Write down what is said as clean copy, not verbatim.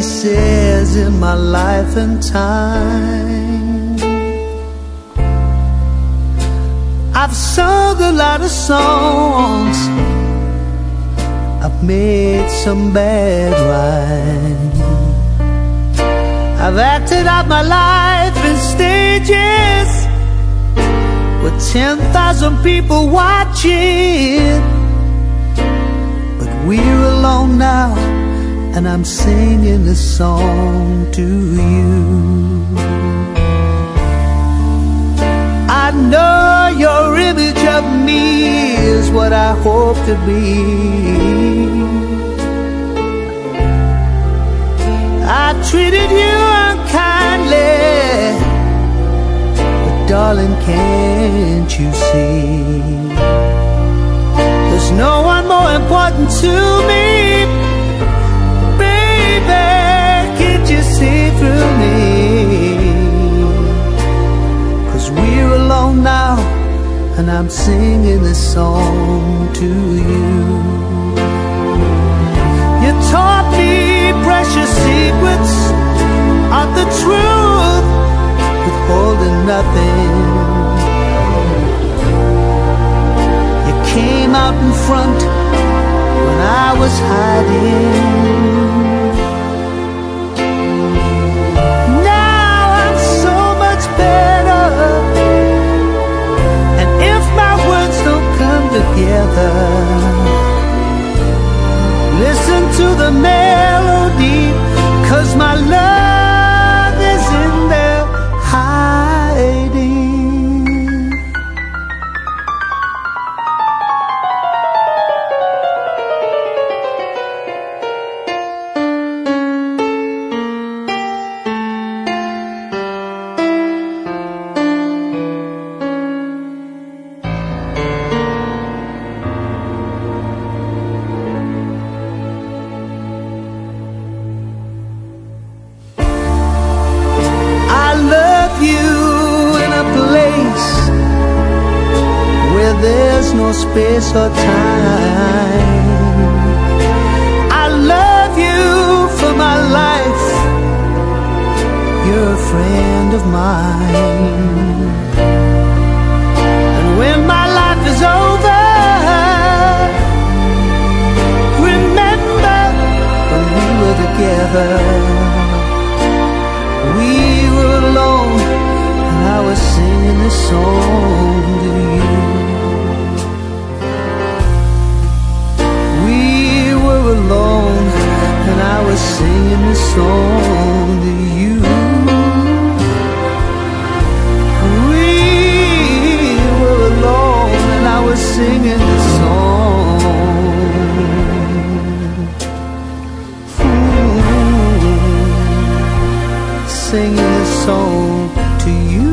pieces in my life and time. I've sung a lot of songs, I've made some bad rhymes, I've acted out my life in stages with 10,000 people watching. But we're alone now, and I'm singing this song to you. I know your image of me is what I hope to be. I treated you unkindly, but darling, can't you see? There's no one more important to me. Baby, can't you see through me? 'Cause we're alone now, and I'm singing this song to you. You taught me precious secrets of the truth, withholding nothing. You came out in front when I was hiding. Now I'm so much better, and if my words don't come together, listen to the melody, 'cause my love is in there hiding. There's no space or time. I love you for my life, you're a friend of mine. And when my life is over, remember when we were together. We were alone, and I was singing this song to you. Alone, and I was singing this song to you. We were alone, and I was singing this song. Singing this song to you.